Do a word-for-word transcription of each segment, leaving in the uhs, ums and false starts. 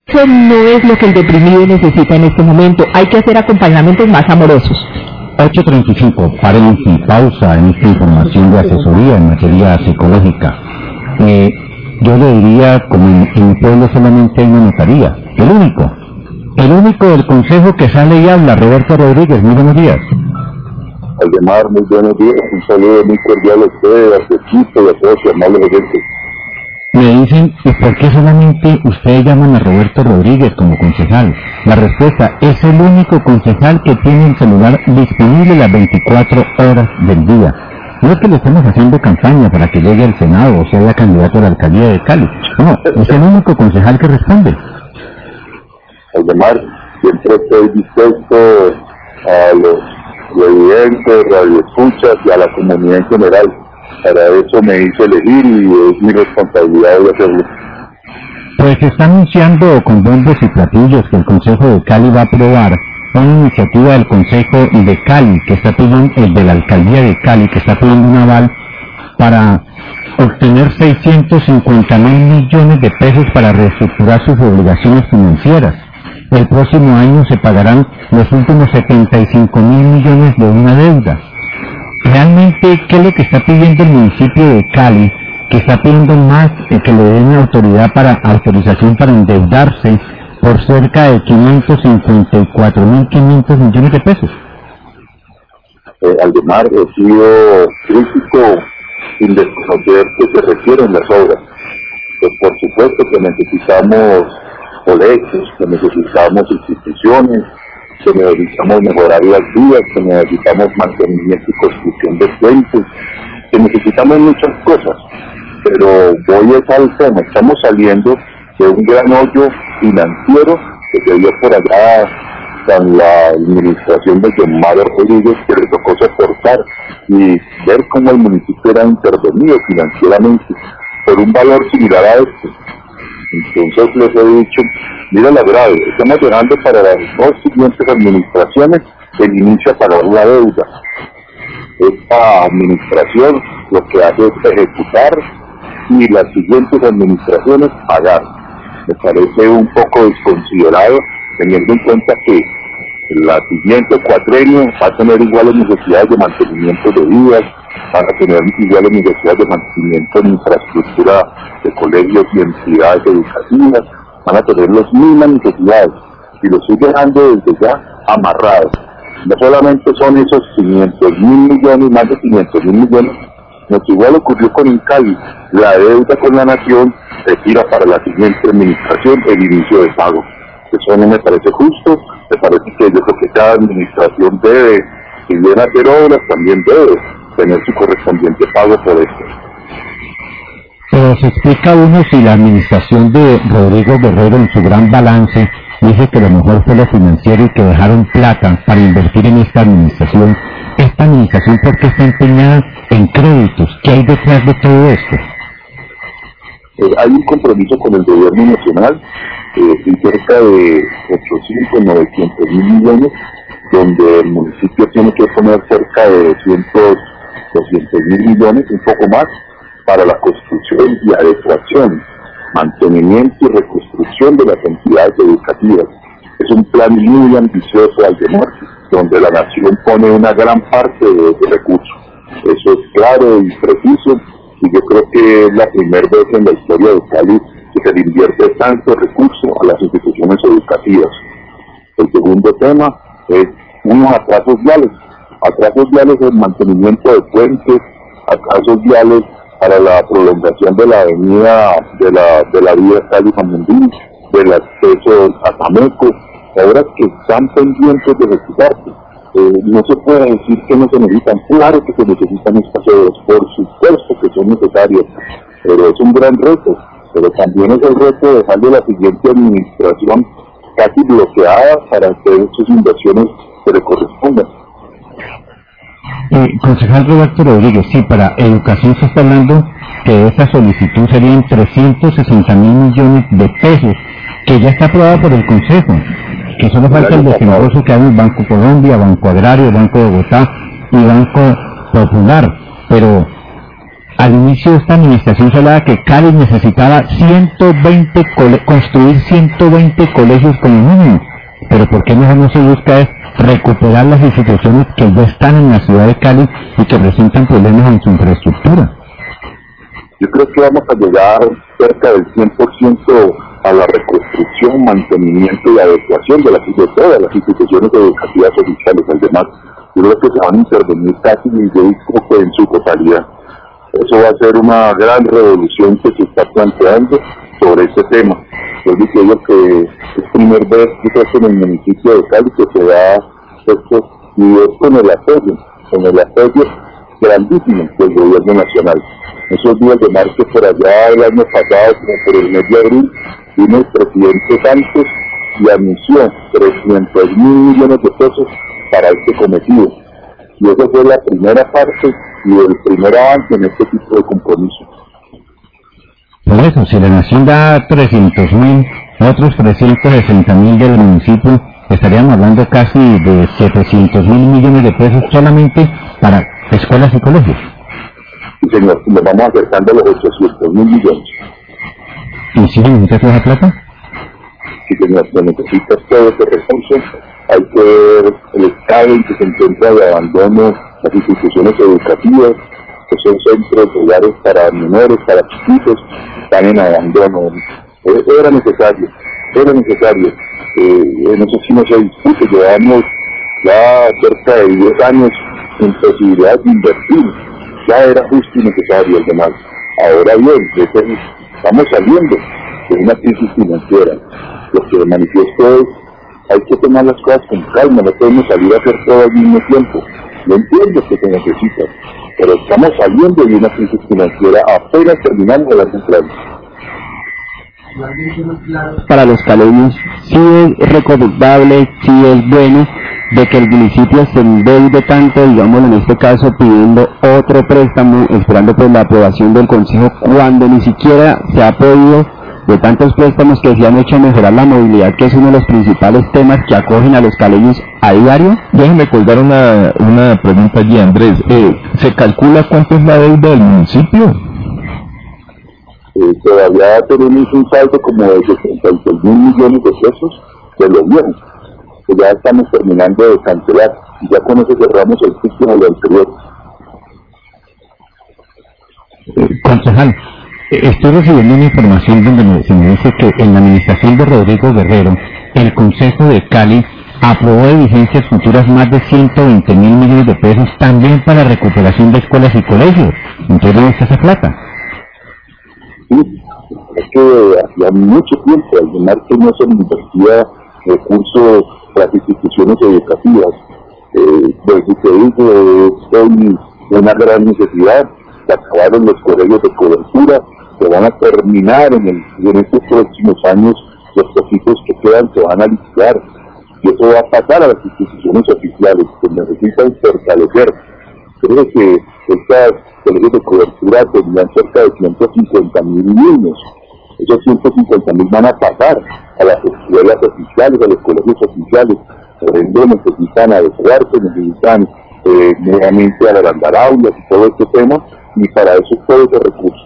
Eso no es lo que el deprimido necesita en este momento. Hay que hacer acompañamientos más amorosos. ocho treinta y cinco, paren sin pausa en esta información de asesoría en materia psicológica. Eh, yo le diría, como en, en mi pueblo solamente hay una notaría, el único, el único del consejo que sale y habla, Roberto Rodríguez. Muy buenos días. Aldemar, muy buenos días, un saludo muy cordial a usted, a su equipo y a todos sus amables oyentes. Me dicen, ¿y por qué solamente ustedes llaman a Roberto Rodríguez como concejal? La respuesta, es el único concejal que tiene el celular disponible las veinticuatro horas del día. No es que le estemos haciendo campaña para que llegue al Senado o sea candidato a la alcaldía de Cali. No, es el único concejal que responde. Aldemar, siempre estoy dispuesto a los residentes, radioescuchas y a la comunidad en general. Para eso me hice elegir y es mi responsabilidad de hacerlo. Pues se está anunciando con bombos y platillos que el Consejo de Cali va a aprobar una iniciativa del Consejo de Cali, que está pidiendo, el de la Alcaldía de Cali, que está pidiendo un aval para obtener seiscientos cincuenta mil millones de pesos para reestructurar sus obligaciones financieras. El próximo año se pagarán los últimos setenta y cinco mil millones de una deuda. Realmente, ¿qué es lo que está pidiendo el municipio de Cali? Que está pidiendo más eh, que le den autoridad para autorización para endeudarse por cerca de quinientos cincuenta y cuatro mil quinientos millones de pesos. Eh, Aldemar, he sido crítico sin desconocer que se requieren las obras. Pues por supuesto que necesitamos colegios, que necesitamos instituciones, que necesitamos mejorar las vías, que necesitamos mantenimiento y construcción de puentes, que necesitamos muchas cosas. Pero voy a al tema, estamos saliendo de un gran hoyo financiero que se dio por allá con la administración de John Mario Rodríguez, que le tocó soportar y ver cómo el municipio era intervenido financieramente por un valor similar a este. Entonces les he dicho, mira la grave, estamos dejando para las dos siguientes administraciones el inicio a pagar la deuda. Esta administración lo que hace es ejecutar y las siguientes administraciones pagar. Me parece un poco desconsiderado, teniendo en cuenta que la siguiente cuatrenio va a tener iguales necesidades de mantenimiento de vías, van a tener iguales necesidades de mantenimiento de infraestructura de colegios y entidades educativas, van a tener las mismas necesidades, y lo estoy dejando desde ya amarrado. No solamente son esos quinientos mil millones, más de quinientos mil millones, lo que igual ocurrió con Incali, la deuda con la nación se tira para la siguiente administración el inicio de pago. Eso no me parece justo, me parece que yo creo que cada administración debe, si viene a hacer obras, también debe tener su correspondiente pago por esto. Pero se explica uno si la administración de Rodrigo Guerrero en su gran balance dice que lo mejor fue lo financiero y que dejaron plata para invertir en esta administración. Esta administración, ¿por qué está empeñada en créditos? ¿Qué hay detrás de todo esto? Eh, hay un compromiso con el gobierno nacional, eh, y cerca de ochocientos, novecientos mil millones, donde el municipio tiene que poner cerca de doscientos, doscientos mil millones, un poco más, para la construcción y adecuación, mantenimiento y reconstrucción de las entidades educativas. Es un plan muy ambicioso, Aldemar, donde la nación pone una gran parte de ese recurso. Eso es claro y preciso, y yo creo que es la primera vez en la historia de Cali que se le invierte tanto recurso a las instituciones educativas. El segundo tema es unos atrasos viales, atrasos viales en mantenimiento de puentes, atrasos viales para la prolongación de la avenida de la, de la vía Cali-Jamundí, del acceso a Tameco, obras que están pendientes de ejecutarse. Eh, no se puede decir que no se necesitan, claro que se necesitan estas obras, por supuesto que son necesarias, pero es un gran reto, pero también es el reto de dejarle a la siguiente administración casi bloqueada para hacer sus inversiones que le correspondan. Eh, concejal Roberto Rodríguez, sí, para educación se está hablando que esa solicitud serían trescientos sesenta mil millones de pesos, que ya está aprobada por el Consejo, que solo falta el desembolso que hay en Banco Colombia, Banco Agrario, Banco de Bogotá y Banco Popular, pero al inicio de esta administración se hablaba que Cali necesitaba ciento veinte cole construir ciento veinte colegios como mínimo, pero ¿por qué mejor no se busca es recuperar las instituciones que ya están en la ciudad de Cali y que presentan problemas en su infraestructura? Yo creo que vamos a llegar cerca del cien por ciento a la reconstrucción, mantenimiento y adecuación de, las, de todas las instituciones educativas oficiales. Además, yo creo que se van a intervenir casi, yo digo que en su totalidad. Eso va a ser una gran revolución que se está planteando sobre este tema. Yo digo que es primera vez, yo creo que en el municipio de Cali que se da esto, y es con el apoyo, con el apoyo grandísimo del gobierno nacional. Esos días de marzo por allá el año pasado, como por el mes de abril, vino el presidente Santos y anunció trescientos mil millones de pesos para este cometido. Y esa fue la primera parte y el primer avance en este tipo de compromiso. Por eso, si la nación da trescientos mil, otros trescientos sesenta mil del municipio, estaríamos hablando casi de setecientos mil millones de pesos solamente para escuelas y colegios. Sí, señor, nos vamos acercando a los ochocientos mil millones. ¿Y si necesitas esa plata? Sí, señor, se necesita todo ese recurso. Hay que ver el estado en que se encuentra de abandono las instituciones educativas, que son centros, lugares para menores, para chiquitos, están en abandono. Era necesario, era necesario. Eh, en eso sí no se discute, llevamos ya cerca de diez años sin posibilidad de invertir. Ya era justo y necesario el demás. Ahora bien, estamos saliendo de una crisis financiera. Lo que manifiesto es, hay que tomar las cosas con calma, no podemos salir a hacer todo al mismo tiempo. Yo entiendo que se necesita, pero estamos saliendo de una crisis financiera, apenas terminamos de la central. Para los caleños, sí es recomendable, sí es bueno de que el municipio se endeude tanto, digamos en este caso pidiendo otro préstamo, esperando pues la aprobación del Consejo, cuando ni siquiera se ha podido, de tantos préstamos que se han hecho, mejorar la movilidad, que es uno de los principales temas que acogen a los caleños a diario. Déjenme colgar una, una pregunta allí, Andrés. Eh, ¿Se calcula cuánto es la deuda del municipio? Eh, todavía tenemos un saldo como de sesenta y seis mil millones de pesos de lo viejo, que ya estamos terminando de cancelar, y ya con eso cerramos el ciclo de lo anterior. Eh, concejal, estoy recibiendo una información donde me, se me dice que en la administración de Rodrigo Guerrero, el Consejo de Cali aprobó de vigencias futuras más de ciento veinte mil millones de pesos también para recuperación de escuelas y colegios. Entonces, ¿dónde está esa plata? Sí, es que hacía mucho tiempo, al llenar que no se invertía recursos para las instituciones educativas. Eh, desde que digo, es hoy una gran necesidad. Se acabaron los colegios de cobertura, se van a terminar en, el, en estos próximos años, los poquitos que quedan se van a liquidar. Y eso va a pasar a las instituciones oficiales, que necesitan fortalecer. Creo que estas colegios de cobertura tendrían cerca de ciento cincuenta mil niños. Esos ciento cincuenta mil van a pasar a las escuelas oficiales, a los colegios oficiales. Por ende necesitan adecuarse, necesitan eh, nuevamente agrandar aulas y todo este tema, y para eso todo ese recurso.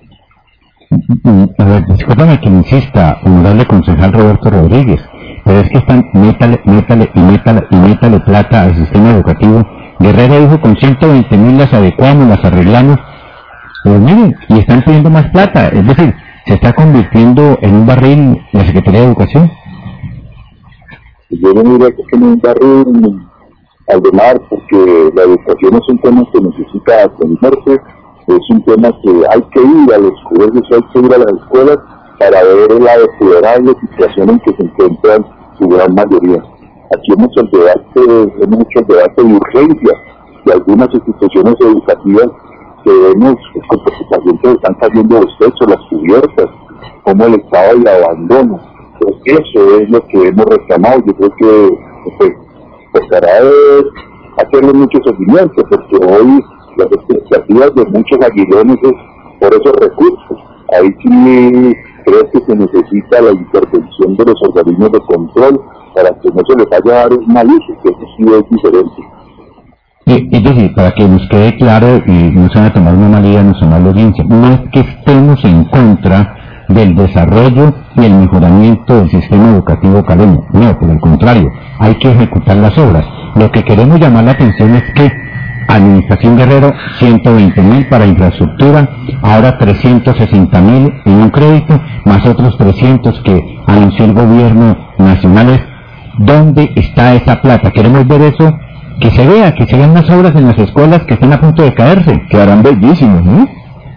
A ver, discúlpame que insista, honorable concejal Roberto Rodríguez, pero es que están métale, métale y métale y métale plata al sistema educativo. Guerrero dijo con ciento veinte mil las adecuamos, las arreglamos, pero miren, y están pidiendo más plata, es decir, se está convirtiendo en un barril la Secretaría de Educación. Yo no diría que es un barril al de mar, porque la educación es un tema que necesita atenderse, es un tema que hay que ir a los colegios, hay que ir a las escuelas para ver la deplorable situación en que se encuentran su gran mayoría. Aquí hemos hecho el debate, hemos hecho el debate de urgencia de algunas instituciones educativas que vemos con preocupación que están cayendo los techos, las cubiertas, como el estado de abandono. Pues eso es lo que hemos reclamado. Yo creo que pues, tocará hacerle mucho seguimiento, porque hoy las expectativas de muchos aguilones es por esos recursos. Ahí sí creo que se necesita la intervención de los organismos de control para que no se les vaya a dar un mal uso, que eso sí es diferente. Eh, es decir, para que nos quede claro y no se van a tomar una malida en nuestra mala audiencia, no es que estemos en contra del desarrollo y el mejoramiento del sistema educativo caleño, no, por el contrario, hay que ejecutar las obras. Lo que queremos llamar la atención es que Administración Guerrero, ciento veinte mil para infraestructura, ahora trescientos sesenta mil en un crédito, más otros trescientos que anunció el gobierno nacional. ¿Dónde está esa plata? Queremos ver eso, que se vea, que se vean las obras en las escuelas que están a punto de caerse, quedarán bellísimos, ¿no?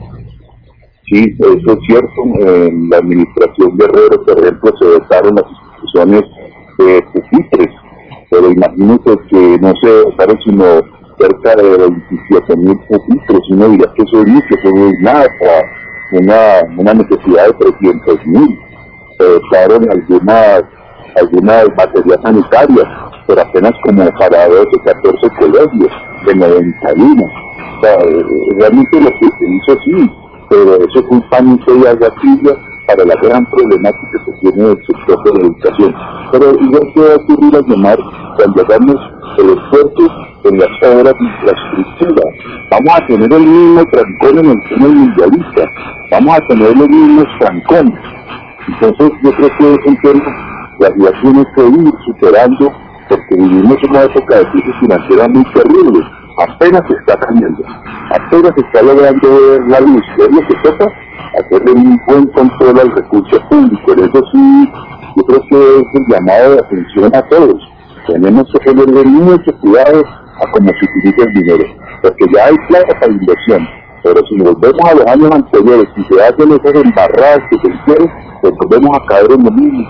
Sí, eso es cierto. En la Administración Guerrero, por ejemplo, se dotaron las instituciones de pupitres, pero imagínense que no se dotaron sino cerca de veintisiete mil pupitres. Uno diría que eso es mucho, eso no es nada para una, una necesidad de trescientos mil. Se dotaron algunas, algunas baterías sanitarias, pero apenas como para doce, catorce colegios de noventa y uno. O sea, realmente lo que se hizo sí, pero eso fue un panito de aguatilla para la gran problemática que tiene el sector de la educación. Pero igual que va a ocurrir a llamar cuando hagamos el esfuerzo en las obras de infraestructura. Vamos a tener el mismo trancón en el tema mundialista, vamos a tener los mismos trancones. Entonces yo creo que es un tema, la ciudad tiene que ir superando, porque vivimos una época de crisis financiera muy terrible. Apenas se está cambiando, apenas se está logrando ver la luz, ver lo que toca, hacerle un buen control al recurso público. En eso sí, yo creo que es el llamado de atención a todos. Tenemos que tenerle mucho cuidado a cómo se utiliza el dinero, porque ya hay plata para inversión, pero si volvemos a los años anteriores, si se hacen esas embarradas que se hicieron, pues volvemos a caer en lo mismo.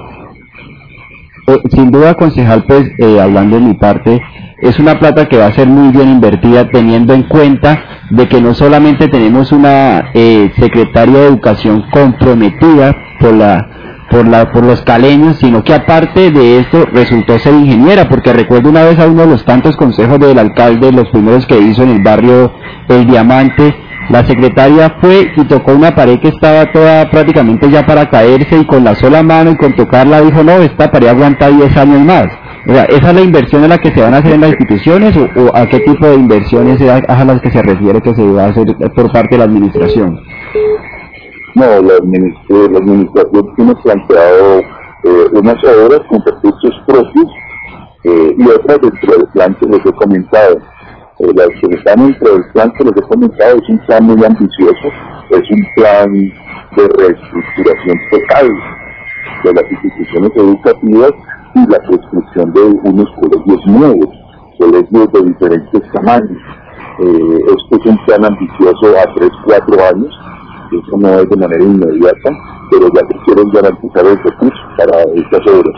Eh, sin duda, concejal, pues eh, hablando de mi parte, es una plata que va a ser muy bien invertida, teniendo en cuenta de que no solamente tenemos una eh, secretaria de Educación comprometida por la por la por los caleños, sino que aparte de esto resultó ser ingeniera, porque recuerdo una vez a uno de los tantos consejos del alcalde, los primeros que hizo en el barrio El Diamante, la secretaria fue y tocó una pared que estaba toda prácticamente ya para caerse, y con la sola mano y con tocarla dijo: no, esta pared aguanta diez años más. O sea, ¿esa es la inversión a la que se van a hacer en las instituciones, o, o a qué tipo de inversiones es a, a las que se refiere que se va a hacer por parte de la administración? No, la, administ- la administración tiene planteado eh, unas obras con recursos propios eh, y otras dentro del plan que les he comentado. Eh, las que están dentro del plan que les he comentado es un plan muy ambicioso, es un plan de reestructuración total de las instituciones educativas y la construcción de unos colegios nuevos, colegios de diferentes tamaños. Eh, este es un plan ambicioso a tres, cuatro años, eso no es de manera inmediata, pero ya se quieren garantizar el recurso para estas obras.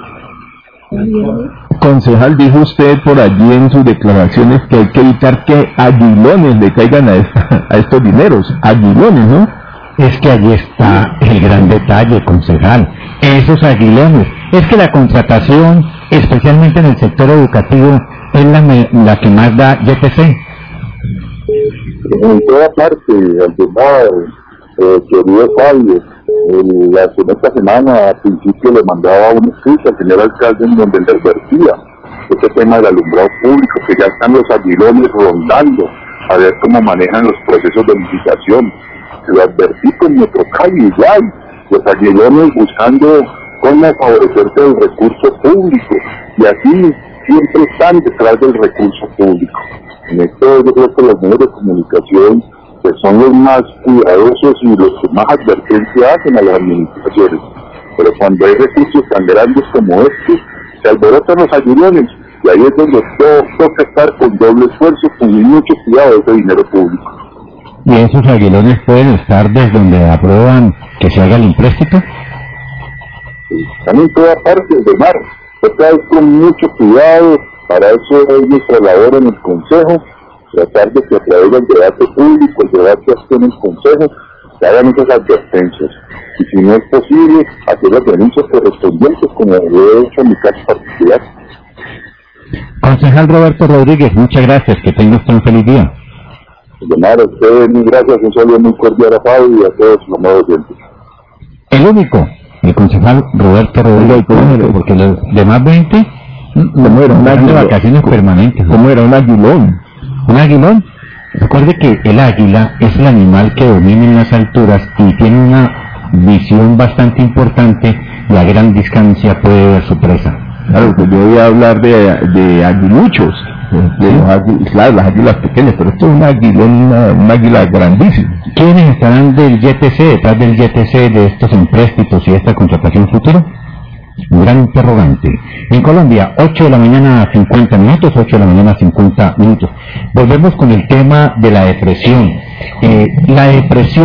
Concejal, dijo usted por allí en sus declaraciones que hay que evitar que aguilones le caigan a, esta, a estos dineros, aguilones, ¿no? Es que allí está el gran detalle, concejal, esos aguilones. Es que la contratación, especialmente en el sector educativo, es la, me, la que más da Y P C. En toda parte, Aldemar, eh, querido Fabio, el, la, en esta semana al principio le mandaba un escrito al señor alcalde en donde le advertía este tema del alumbrado público, que ya están los aguilones rondando a ver cómo manejan los procesos de licitación. Lo advertí con nuestro Cali igual, los aguilones buscando cómo favorecerse del recurso público, y así siempre están detrás del recurso público. En esto yo creo que los medios de comunicación pues son los más cuidadosos y los que más advertencia hacen a las administraciones, pero cuando hay recursos tan grandes como estos, se alborotan los aguilones, y ahí es donde todo toca estar con doble esfuerzo, con mucho cuidado de ese dinero público. ¿Y esos aguilones pueden estar desde donde aprueban que se haga el empréstito? Están en toda parte del mar, toca ir con mucho cuidado. Para eso es nuestra labor en el Consejo, tratar de que a través del debate público, el debate en el Consejo, se hagan esas advertencias. Y si no es posible, hacer las denuncias correspondientes, como lo he hecho en mi caso particular. Concejal Roberto Rodríguez, muchas gracias, que tenga usted un feliz día. Llamar a ustedes, muy gracias, un saludo muy cordial a Fabio y a todos los nuevos oyentes. El único, el concejal Roberto Rodríguez, porque los demás veinte, ¿Cómo era un de vacaciones permanentes. ¿Cómo era un aguilón? ¿Un aguilón? Recuerde que el águila es el animal que domina en las alturas y tiene una visión bastante importante y a gran distancia puede ver su presa. Claro, pues yo voy a hablar de, de aguiluchos, de ¿Sí? los águilas, claro, las águilas pequeñas, pero esto es un aguilón, una, una águila grandísima. ¿Quiénes estarán del Y T C, detrás del Y T C de estos empréstitos y esta contratación futura? Un gran interrogante. En Colombia, ocho de la mañana cincuenta minutos, ocho de la mañana cincuenta minutos. Volvemos con el tema de la depresión. Eh, la depresión